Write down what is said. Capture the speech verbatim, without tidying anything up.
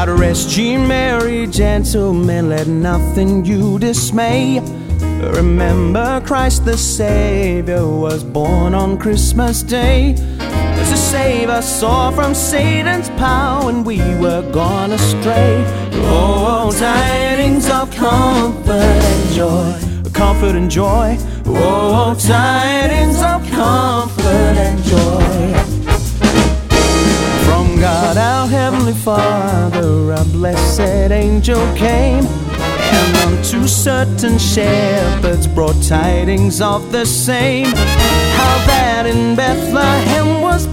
God rest ye merry gentlemen, let nothing you dismay. Remember Christ the Savior was born on Christmas Day to save us all from Satan's power when we were gone astray. Oh, tidings of comfort and joy, comfort and joy. Oh, tidings of comfort and joy. From God our Heavenly Father, a blessed angel came, and unto certain shepherds brought tidings of the same, how that in Bethlehem was